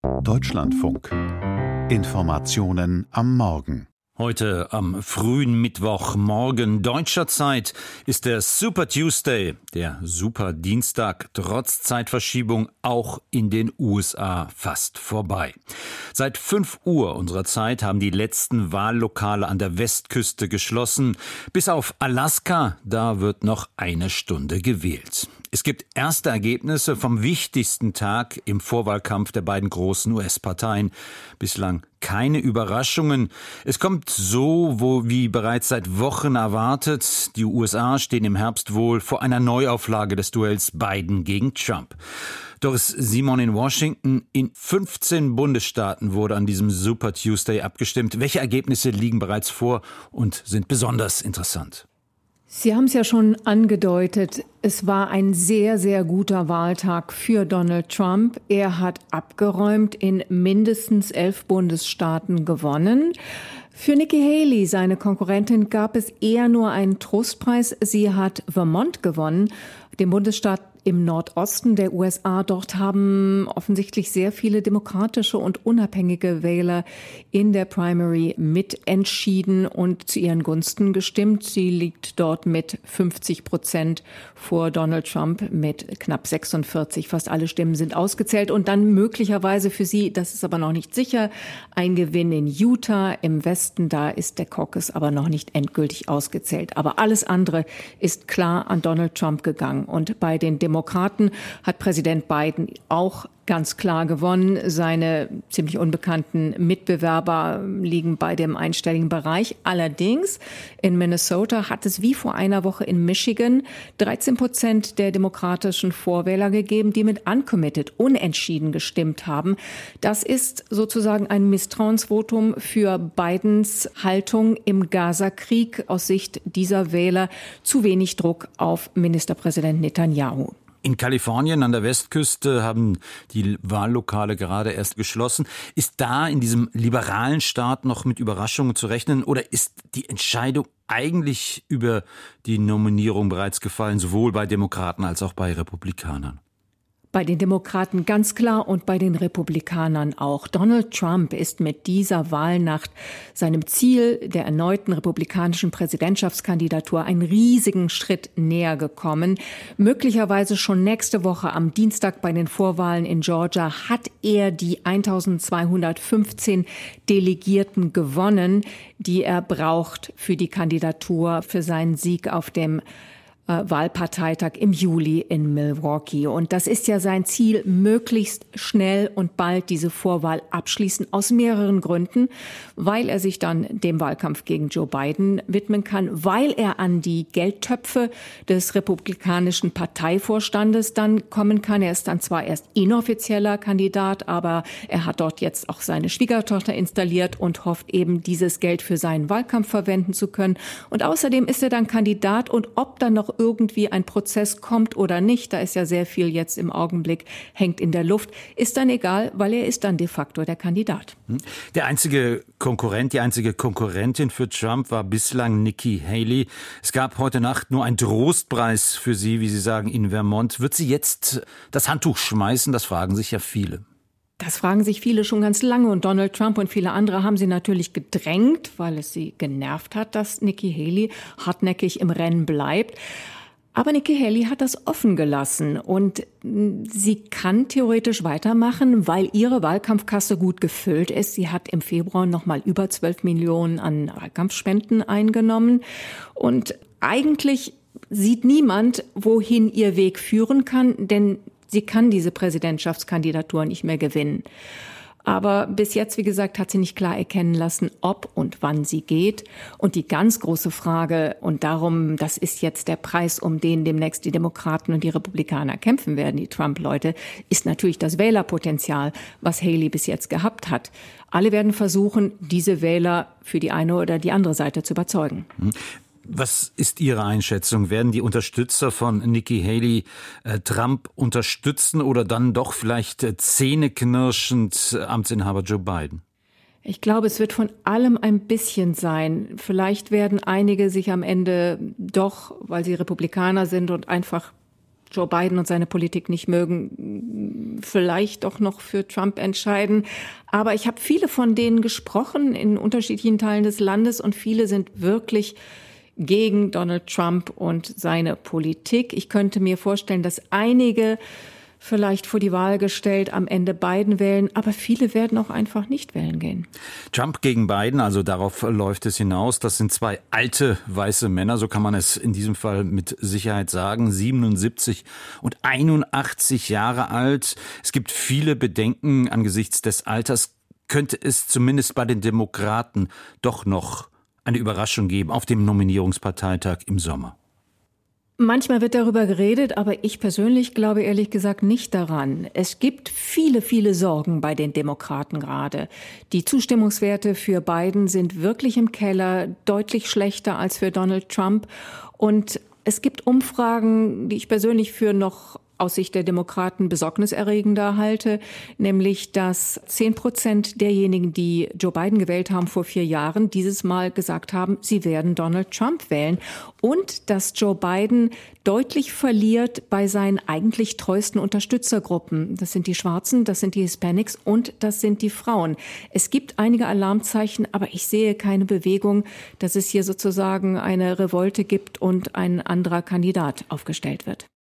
Deutschlandfunk. Informationen am Morgen. Heute am frühen Mittwochmorgen deutscher Zeit ist der Super Tuesday, der Super Dienstag, trotz Zeitverschiebung auch in den USA fast vorbei. Seit 5 Uhr unserer Zeit haben die letzten Wahllokale an der Westküste geschlossen. Bis auf Alaska, da wird noch 1 Stunde gewählt. Es gibt erste Ergebnisse vom wichtigsten Tag im Vorwahlkampf der beiden großen US-Parteien. Bislang keine Überraschungen. Es kommt so, wie bereits seit Wochen erwartet. Die USA stehen im Herbst wohl vor einer Neuauflage des Duells Biden gegen Trump. Doris Simon in Washington. In 15 Bundesstaaten wurde an diesem Super Tuesday abgestimmt. Welche Ergebnisse liegen bereits vor und sind besonders interessant? Sie haben es ja schon angedeutet, es war ein sehr, sehr guter Wahltag für Donald Trump. Er hat abgeräumt, in mindestens 11 Bundesstaaten gewonnen. Für Nikki Haley, seine Konkurrentin, gab es eher nur einen Trostpreis. Sie hat Vermont gewonnen, den Bundesstaat im Nordosten der USA. Dort haben offensichtlich sehr viele demokratische und unabhängige Wähler in der Primary mitentschieden und zu ihren Gunsten gestimmt. Sie liegt dort mit 50% vor Donald Trump mit knapp 46. Fast alle Stimmen sind ausgezählt. Und dann möglicherweise für sie, das ist aber noch nicht sicher, ein Gewinn in Utah im Westen. Da ist der Caucus aber noch nicht endgültig ausgezählt. Aber alles andere ist klar an Donald Trump gegangen. Und bei den Demokraten hat Präsident Biden auch ganz klar gewonnen. Seine ziemlich unbekannten Mitbewerber liegen bei dem einstelligen Bereich. Allerdings in Minnesota hat es wie vor einer Woche in Michigan 13% der demokratischen Vorwähler gegeben, die mit uncommitted, unentschieden gestimmt haben. Das ist sozusagen ein Misstrauensvotum für Bidens Haltung im Gaza-Krieg. Aus Sicht dieser Wähler zu wenig Druck auf Ministerpräsident Netanyahu. In Kalifornien an der Westküste haben die Wahllokale gerade erst geschlossen. Ist da in diesem liberalen Staat noch mit Überraschungen zu rechnen oder ist die Entscheidung eigentlich über die Nominierung bereits gefallen, sowohl bei Demokraten als auch bei Republikanern? Bei den Demokraten ganz klar und bei den Republikanern auch. Donald Trump ist mit dieser Wahlnacht seinem Ziel der erneuten republikanischen Präsidentschaftskandidatur einen riesigen Schritt näher gekommen. Möglicherweise schon nächste Woche am Dienstag bei den Vorwahlen in Georgia hat er die 1215 Delegierten gewonnen, die er braucht für die Kandidatur, für seinen Sieg auf dem Wahlparteitag im Juli in Milwaukee. Und das ist ja sein Ziel, möglichst schnell und bald diese Vorwahl abschließen, aus mehreren Gründen, weil er sich dann dem Wahlkampf gegen Joe Biden widmen kann, weil er an die Geldtöpfe des republikanischen Parteivorstandes dann kommen kann. Er ist dann zwar erst inoffizieller Kandidat, aber er hat dort jetzt auch seine Schwiegertochter installiert und hofft eben, dieses Geld für seinen Wahlkampf verwenden zu können. Und außerdem ist er dann Kandidat und ob dann noch irgendwie ein Prozess kommt oder nicht, da ist ja sehr viel jetzt im Augenblick, hängt in der Luft, ist dann egal, weil er ist dann de facto der Kandidat. Der einzige Konkurrent, die einzige Konkurrentin für Trump war bislang Nikki Haley. Es gab heute Nacht nur einen Trostpreis für sie, wie Sie sagen, in Vermont. Wird sie jetzt das Handtuch schmeißen? Das fragen sich ja viele. Das fragen sich viele schon ganz lange und Donald Trump und viele andere haben sie natürlich gedrängt, weil es sie genervt hat, dass Nikki Haley hartnäckig im Rennen bleibt. Aber Nikki Haley hat das offen gelassen und sie kann theoretisch weitermachen, weil ihre Wahlkampfkasse gut gefüllt ist. Sie hat im Februar noch mal über 12 Millionen an Wahlkampfspenden eingenommen und eigentlich sieht niemand, wohin ihr Weg führen kann, denn sie kann diese Präsidentschaftskandidatur nicht mehr gewinnen. Aber bis jetzt, wie gesagt, hat sie nicht klar erkennen lassen, ob und wann sie geht. Und die ganz große Frage, und darum, das ist jetzt der Preis, um den demnächst die Demokraten und die Republikaner kämpfen werden, die Trump-Leute, ist natürlich das Wählerpotenzial, was Haley bis jetzt gehabt hat. Alle werden versuchen, diese Wähler für die eine oder die andere Seite zu überzeugen. Was ist Ihre Einschätzung? Werden die Unterstützer von Nikki Haley Trump unterstützen oder dann doch vielleicht zähneknirschend Amtsinhaber Joe Biden? Ich glaube, es wird von allem ein bisschen sein. Vielleicht werden einige sich am Ende doch, weil sie Republikaner sind und einfach Joe Biden und seine Politik nicht mögen, vielleicht doch noch für Trump entscheiden. Aber ich habe viele von denen gesprochen in unterschiedlichen Teilen des Landes und viele sind wirklich gegen Donald Trump und seine Politik. Ich könnte mir vorstellen, dass einige vielleicht vor die Wahl gestellt am Ende Biden wählen, aber viele werden auch einfach nicht wählen gehen. Trump gegen Biden, also darauf läuft es hinaus. Das sind zwei alte weiße Männer, so kann man es in diesem Fall mit Sicherheit sagen, 77 und 81 Jahre alt. Es gibt viele Bedenken angesichts des Alters. Könnte es zumindest bei den Demokraten doch noch eine Überraschung geben auf dem Nominierungsparteitag im Sommer? Manchmal wird darüber geredet, aber ich persönlich glaube ehrlich gesagt nicht daran. Es gibt viele, viele Sorgen bei den Demokraten gerade. Die Zustimmungswerte für Biden sind wirklich im Keller, deutlich schlechter als für Donald Trump. Und es gibt Umfragen, die ich persönlich für noch aus Sicht der Demokraten besorgniserregender halte, nämlich dass 10% derjenigen, die Joe Biden gewählt haben vor 4 Jahren, dieses Mal gesagt haben, sie werden Donald Trump wählen und dass Joe Biden deutlich verliert bei seinen eigentlich treuesten Unterstützergruppen. Das sind die Schwarzen, das sind die Hispanics und das sind die Frauen. Es gibt einige Alarmzeichen, aber ich sehe keine Bewegung, dass es hier sozusagen eine Revolte gibt und ein anderer Kandidat aufgestellt wird.